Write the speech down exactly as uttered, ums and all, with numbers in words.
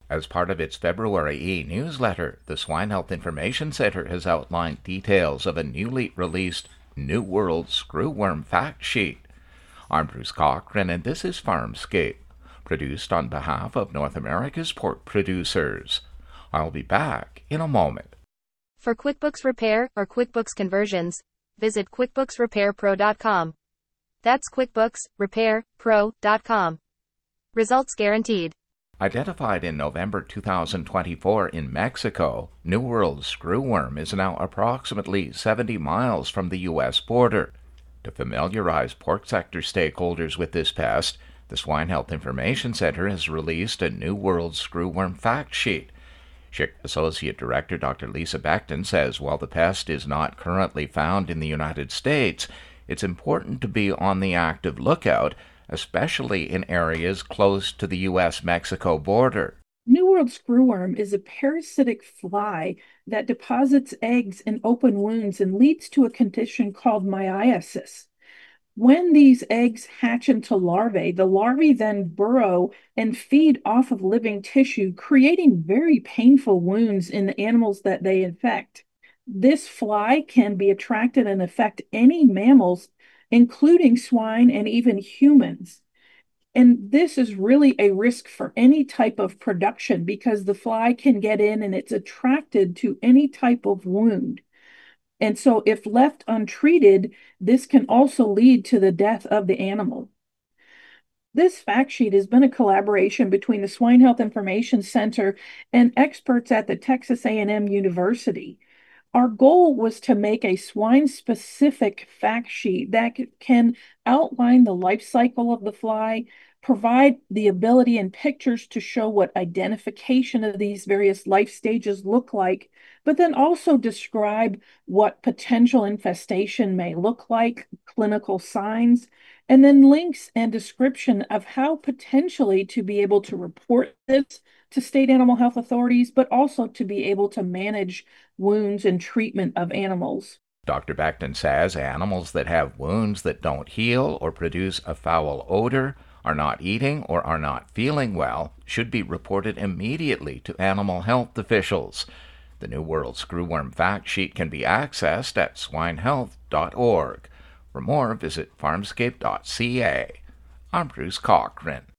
As part of its February e-newsletter, the Swine Health Information Center has outlined details of a newly released New World Screwworm Fact Sheet. I'm Bruce Cochran, and this is Farmscape, produced on behalf of North America's pork producers. I'll be back in a moment. For QuickBooks Repair or QuickBooks Conversions, visit QuickBooks Repair Pro dot com. That's QuickBooks Repair Pro dot com. Results guaranteed. Identified in November two thousand twenty-four in Mexico, New World Screwworm is now approximately seventy miles from the U S border. To familiarize pork sector stakeholders with this pest, the Swine Health Information Center has released a New World Screwworm Fact Sheet. S H C Associate Director Doctor Lisa Becton says while the pest is not currently found in the United States, it's important to be on the active lookout, especially in areas close to the U S Mexico border. New World Screwworm is a parasitic fly that deposits eggs in open wounds and leads to a condition called myiasis. When these eggs hatch into larvae, the larvae then burrow and feed off of living tissue, creating very painful wounds in the animals that they infect. This fly can be attracted and affect any mammals, including swine and even humans. And this is really a risk for any type of production because the fly can get in and it's attracted to any type of wound. And so if left untreated, this can also lead to the death of the animal. This fact sheet has been a collaboration between the Swine Health Information Center and experts at the Texas A and M University. Our goal was to make a swine-specific fact sheet that can outline the life cycle of the fly, provide the ability and pictures to show what identification of these various life stages look like, but then also describe what potential infestation may look like, clinical signs, and then links and description of how potentially to be able to report this to state animal health authorities, but also to be able to manage wounds and treatment of animals. Doctor Becton says animals that have wounds that don't heal or produce a foul odor, are not eating, or are not feeling well should be reported immediately to animal health officials. The New World Screwworm Fact Sheet can be accessed at swine health dot org. For more, visit farmscape dot c a. I'm Bruce Cochran.